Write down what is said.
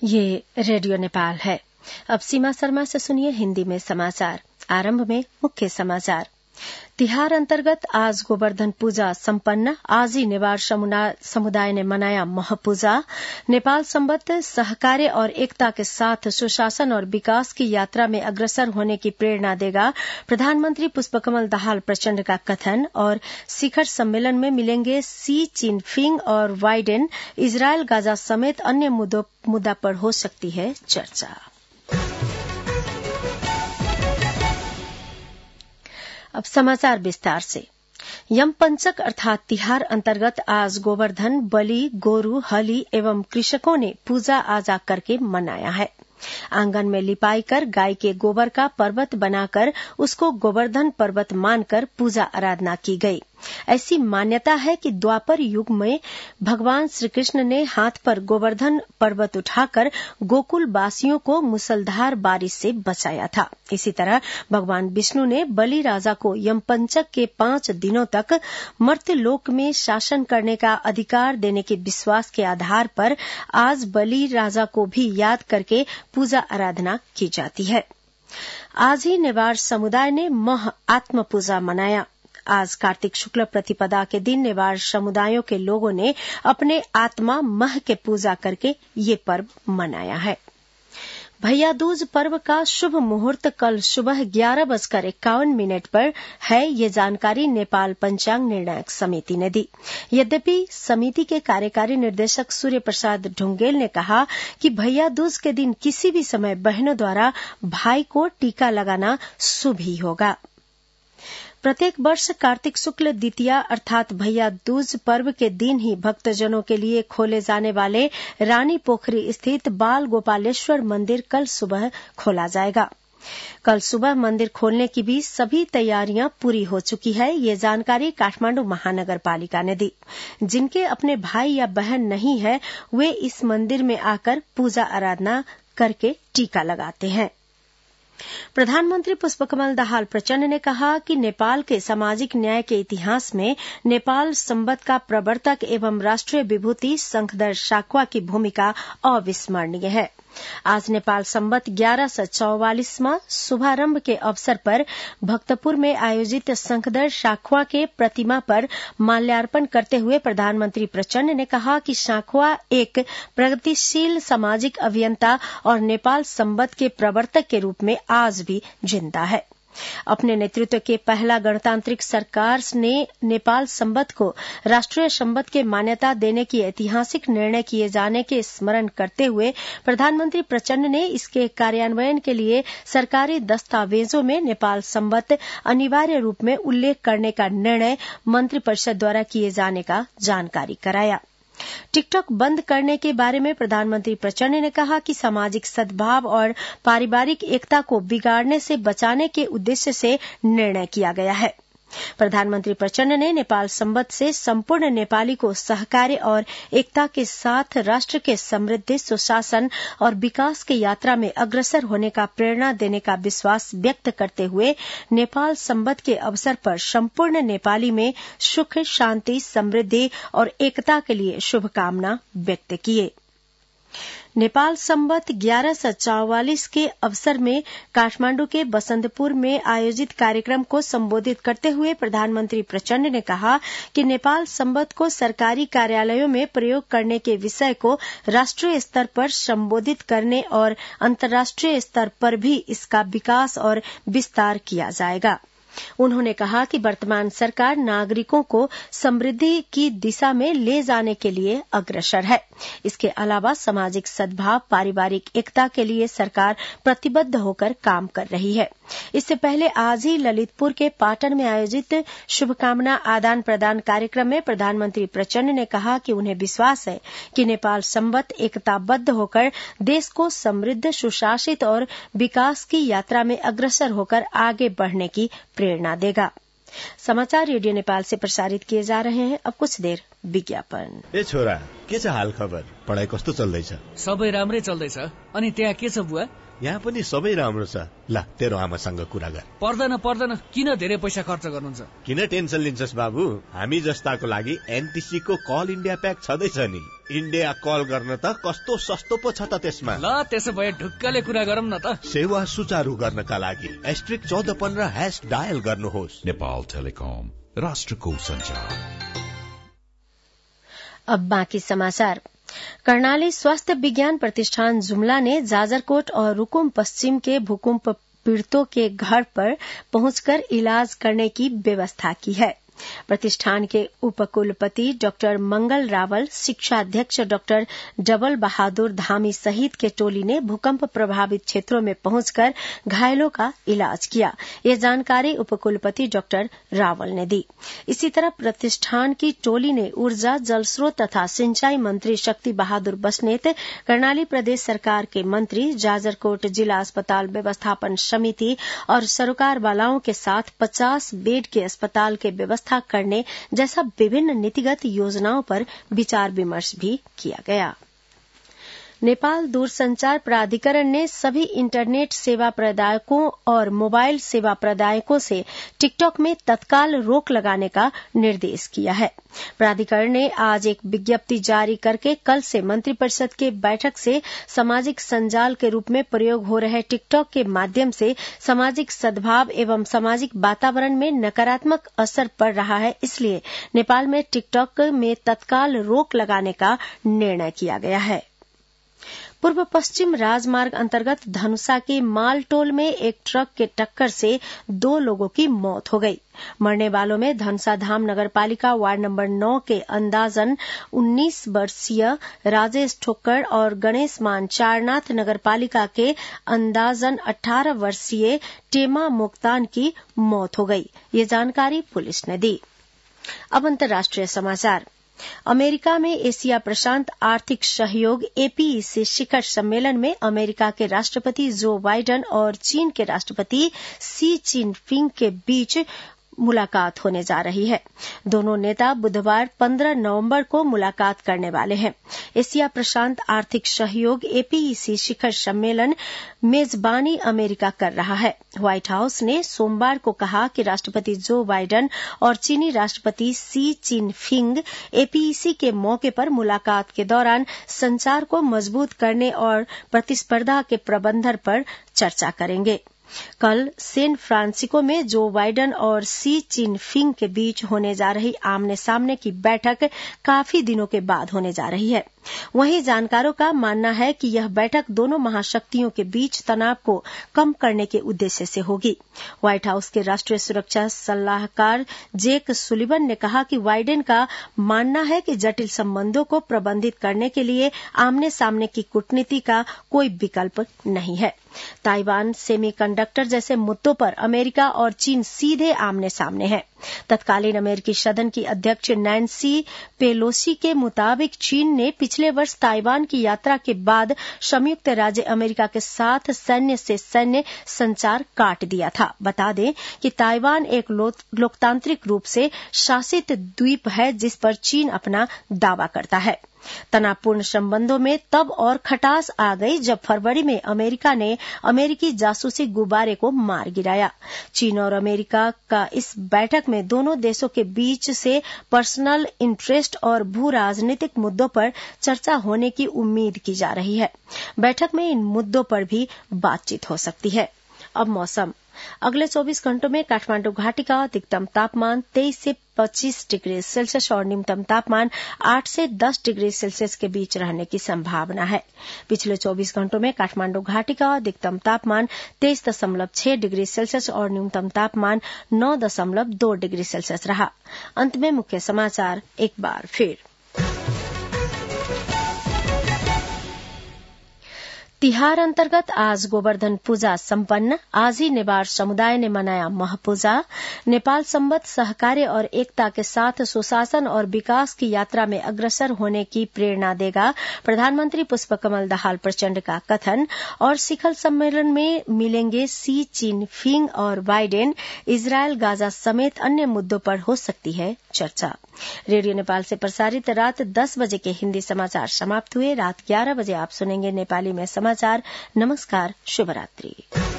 ये रेडियो नेपाल है। अब सीमा शर्मा से सुनिए हिंदी में समाचार। आरंभ में मुख्य समाचार। तिहार अंतर्गत आज गोवर्धन पूजा संपन्न। आजी नेवार समुदाय ने मनाया महपूजा। नेपाल संबद्ध सहकार्य और एकता के साथ सुशासन और विकास की यात्रा में अग्रसर होने की प्रेरणा देगा, प्रधानमंत्री पुष्पकमल दाहाल प्रचंड का कथन। और शिखर सम्मेलन में मिलेंगे शी चिनफिंग और बाइडेन। इजरायल गाजा समेत अन्य मुद्दा पर हो सकती है चर्चा। अब समाचार विस्तार से। यमपंचक अर्थात तिहार अंतर्गत आज गोवर्धन, बलि, गोरू, हली एवं कृषकों ने पूजा आजा करके मनाया है। आंगन में लिपाई कर गाय के गोबर का पर्वत बनाकर उसको गोवर्धन पर्वत मानकर पूजा आराधना की गई। ऐसी मान्यता है कि द्वापर युग में भगवान श्रीकृष्ण ने हाथ पर गोवर्धन पर्वत उठाकर गोकुल वासियों को मूसलधार बारिश से बचाया था। इसी तरह भगवान विष्णु ने बलि राजा को यमपंचक के 5 दिनों तक मर्त्यलोक में शासन करने का अधिकार देने के विश्वास के आधार पर आज बलि राजा को भी याद करके पूजा आराधना की जाती है। आज ही नेवार समुदाय ने मह आत्म पूजा मनाया। आज कार्तिक शुक्ल प्रतिपदा के दिन नेवार समुदायों के लोगों ने अपने आत्मा मह के पूजा करके ये पर्व मनाया है। भैया दूज पर्व का शुभ मुहूर्त कल सुबह 11:51 पर है, ये जानकारी नेपाल पंचांग निर्णायक समिति ने दी। यद्यपि समिति के कार्यकारी निर्देशक सूर्य प्रसाद ढुंगेल ने कहा कि भैया दूज के दिन किसी भी समय बहनों द्वारा भाई को टीका लगाना शुभ ही होगा। प्रत्येक वर्ष कार्तिक शुक्ल द्वितीया अर्थात भैया दूज पर्व के दिन ही भक्तजनों के लिए खोले जाने वाले रानी पोखरी स्थित बाल गोपालेश्वर मंदिर कल सुबह खोला जाएगा। कल सुबह मंदिर खोलने की भी सभी तैयारियां पूरी हो चुकी है, ये जानकारी काठमांडू महानगर पालिका ने दी। जिनके अपने भाई या बहन नहीं है वे इस मंदिर में आकर पूजा आराधना करके टीका लगाते हैं। प्रधानमंत्री पुष्पकमल दाहाल प्रचंड ने कहा कि नेपाल के सामाजिक न्याय के इतिहास में नेपाल संबंध का प्रवर्तक एवं राष्ट्रीय विभूति शंखदर साखवा की भूमिका अविस्मरणीय है। आज नेपाल संबंध 1144वां शुभारंभ के अवसर पर भक्तपुर में आयोजित शंखदर साखवा के प्रतिमा पर माल्यार्पण करते हुए प्रधानमंत्री प्रचंड ने कहा कि साखवा एक प्रगतिशील सामाजिक अभियंता और नेपाल संबंध के प्रवर्तक के रूप में आज भी जिंदा है। अपने नेतृत्व के पहला गणतांत्रिक सरकार ने नेपाल संबंध को राष्ट्रीय संबंध के मान्यता देने की ऐतिहासिक निर्णय किए जाने के स्मरण करते हुए प्रधानमंत्री प्रचंड ने इसके कार्यान्वयन के लिए सरकारी दस्तावेजों में नेपाल संबंध अनिवार्य रूप में उल्लेख करने का निर्णय मंत्रिपरिषद द्वारा किए जाने का जानकारी कराया। टिकटॉक बंद करने के बारे में प्रधानमंत्री प्रचंड ने कहा कि सामाजिक सद्भाव और पारिवारिक एकता को बिगाड़ने से बचाने के उद्देश्य से निर्णय किया गया है। प्रधानमंत्री प्रचंड ने नेपाल संबंध से संपूर्ण नेपाली को सहकार्य और एकता के साथ राष्ट्र के समृद्धि, सुशासन और विकास की यात्रा में अग्रसर होने का प्रेरणा देने का विश्वास व्यक्त करते हुए नेपाल संबंध के अवसर पर संपूर्ण नेपाली में सुख, शांति, समृद्धि और एकता के लिए शुभकामना व्यक्त किए। नेपाल संबंध 1144 के अवसर में काठमांडू के बसंतपुर में आयोजित कार्यक्रम को संबोधित करते हुए प्रधानमंत्री प्रचंड ने कहा कि नेपाल संबंध को सरकारी कार्यालयों में प्रयोग करने के विषय को राष्ट्रीय स्तर पर संबोधित करने और अंतर्राष्ट्रीय स्तर पर भी इसका विकास और विस्तार किया जाएगा। उन्होंने कहा कि वर्तमान सरकार नागरिकों को समृद्धि की दिशा में ले जाने के लिए अग्रसर है। इसके अलावा सामाजिक सद्भाव, पारिवारिक एकता के लिए सरकार प्रतिबद्ध होकर काम कर रही है। इससे पहले आज ही ललितपुर के पाटन में आयोजित शुभकामना आदान प्रदान कार्यक्रम में प्रधानमंत्री प्रचंड ने कहा कि उन्हें विश्वास है कि नेपाल संबंध एकताबद्ध होकर देश को समृद्ध, सुशासित और विकास की यात्रा में अग्रसर होकर आगे बढ़ने की प्रेरणा देगा। समाचार रेडियो नेपाल से प्रसारित किए जा रहे हैं। अब कुछ देर विज्ञापन। ए छोरा, के छ हाल खबर? पढाइ कस्तो चल्दैछ? सबै राम्रै चल्दैछ। अनि त्यहाँ के छ बुवा? यहाँ पनि सबै राम्रो छ। ल, तेरो आमासँग कुरा गर। पर्दैन, किन धेरै पैसा खर्च गर्नुहुन्छ? किन टेन्सन लिन्छस् बाबु? हामी जस्ताको लागि एनटिसी को कल इन्डिया प्याक छँदैछ नि। इन्डिया कल गर्न त कस्तो सस्तो पो छ त त्यसमा। ल, त्यसो भए ढुक्कले कुरा गरौँ न त। सेवा सुचारू गर्नका लागि *1415# डायल गर्नुहोस्। नेपाल टेलिकम, राष्ट्रको सञ्चार। अब बाँकी समाचार। कर्णाली स्वास्थ्य विज्ञान प्रतिष्ठान जुमला ने जाजरकोट और रुकुम पश्चिम के भूकंप पीड़ितों के घर पर पहुंचकर इलाज करने की व्यवस्था की है। प्रतिष्ठान के उपकुलपति डॉक्टर मंगल रावल, शिक्षा अध्यक्ष डॉक्टर डबल बहादुर धामी सहित के टोली ने भूकंप प्रभावित क्षेत्रों में पहुंचकर घायलों का इलाज किया। ये जानकारी उपकुलपति डॉक्टर रावल ने दी। इसी तरह प्रतिष्ठान की टोली ने ऊर्जा, जल स्रोत तथा सिंचाई मंत्री शक्ति बहादुर बस्नेत, कर्णाली प्रदेश सरकार के मंत्री, जाजरकोट जिला अस्पताल व्यवस्थापन समिति और सरोकार वालाओं के साथ 50 बेड के अस्पताल के व्यवस्था करने जैसा विभिन्न नीतिगत योजनाओं पर विचार विमर्श भी किया गया। नेपाल दूरसंचार प्राधिकरण ने सभी इंटरनेट सेवा प्रदायकों और मोबाइल सेवा प्रदायकों से टिकटॉक में तत्काल रोक लगाने का निर्देश किया है। प्राधिकरण ने आज एक विज्ञप्ति जारी करके कल से मंत्रिपरिषद के बैठक से सामाजिक संजाल के रूप में प्रयोग हो रहे टिकटॉक के माध्यम से सामाजिक सद्भाव एवं सामाजिक वातावरण में नकारात्मक असर पड़ रहा है, इसलिए नेपाल में टिकटॉक में तत्काल रोक लगाने का निर्णय किया गया है। पूर्व पश्चिम राजमार्ग अंतर्गत धनुषा के मालटोल में एक ट्रक के टक्कर से 2 लोगों की मौत हो गई। मरने वालों में धनुषा धाम नगरपालिका वार्ड नंबर 9 के अंदाजन 19 वर्षीय राजेश ठोक्कर और गणेश मान चारनाथ नगरपालिका के अंदाजन 18 वर्षीय टेमा मोक्तान की मौत हो गई। ये जानकारी पुलिस ने दी। अब अंतर्राष्ट्रीय समाचार। अमेरिका में एशिया प्रशांत आर्थिक सहयोग एपीईसी शिखर सम्मेलन में अमेरिका के राष्ट्रपति जो बाइडेन और चीन के राष्ट्रपति शी जिनपिंग के बीच मुलाकात होने जा रही है। दोनों नेता बुधवार 15 नवंबर को मुलाकात करने वाले हैं। एशिया प्रशांत आर्थिक सहयोग एपीईसी शिखर सम्मेलन मेजबानी अमेरिका कर रहा है। व्हाइट हाउस ने सोमवार को कहा कि राष्ट्रपति जो बाइडेन और चीनी राष्ट्रपति शी जिनपिंग एपीईसी के मौके पर मुलाकात के दौरान संचार को मजबूत करने और प्रतिस्पर्धा के प्रबंधन पर चर्चा करेंगे। कल सैन फ्रांसिस्को में जो बाइडेन और शी जिनपिंग के बीच होने जा रही आमने सामने की बैठक काफी दिनों के बाद होने जा रही है। वहीं जानकारों का मानना है कि यह बैठक दोनों महाशक्तियों के बीच तनाव को कम करने के उद्देश्य से होगी। व्हाइट हाउस के राष्ट्रीय सुरक्षा सलाहकार जेक सुलिवन ने कहा कि बाइडेन का मानना है कि जटिल संबंधों को प्रबंधित करने के लिए आमने सामने की कूटनीति का कोई विकल्प नहीं है। ताइवान, सेमीकंडक्टर जैसे मुद्दों पर अमेरिका और चीन सीधे आमने सामने हैं। तत्कालीन अमेरिकी सदन की अध्यक्ष नैन्सी पेलोसी के मुताबिक चीन ने पिछले वर्ष ताइवान की यात्रा के बाद संयुक्त राज्य अमेरिका के साथ सैन्य से सैन्य संचार काट दिया था। बता दें कि ताइवान एक लोकतांत्रिक रूप से शासित द्वीप है जिस पर चीन अपना दावा करता है। तनावपूर्ण संबंधों में तब और खटास आ गई जब फरवरी में अमेरिका ने अमेरिकी जासूसी गुब्बारे को मार गिराया। चीन और अमेरिका का इस बैठक में दोनों देशों के बीच से पर्सनल इंटरेस्ट और भू राजनीतिक मुद्दों पर चर्चा होने की उम्मीद की जा रही है। बैठक में इन मुद्दों पर भी बातचीत हो सकती है। अब मौसम। अगले 24 घंटों में काठमांडू घाटी का अधिकतम तापमान 23 से 25 डिग्री सेल्सियस और न्यूनतम तापमान 8 से 10 डिग्री सेल्सियस के बीच रहने की संभावना है। पिछले 24 घंटों में काठमांडू घाटी का अधिकतम तापमान 23.6 डिग्री सेल्सियस और न्यूनतम तापमान 9.2 डिग्री सेल्सियस रहा। अंत में मुख्य समाचार एक बार फिर। तिहार अंतर्गत आज गोवर्धन पूजा संपन्न। आज ही नेवार समुदाय ने मनाया महापूजा। नेपाल संबद्ध सहकार्य और एकता के साथ सुशासन और विकास की यात्रा में अग्रसर होने की प्रेरणा देगा, प्रधानमंत्री पुष्पकमल दाहाल प्रचंड का कथन। और शिखर सम्मेलन में मिलेंगे शी जिनपिंग और बाइडेन। इजरायल, गाजा समेत अन्य मुद्दों पर हो सकती है चर्चा। रेडियो नेपाल से प्रसारित रात 10 बजे के हिंदी समाचार समाप्त हुए। रात 11 बजे आप सुनेंगे नेपाली में समाचार। नमस्कार, शुभरात्रि।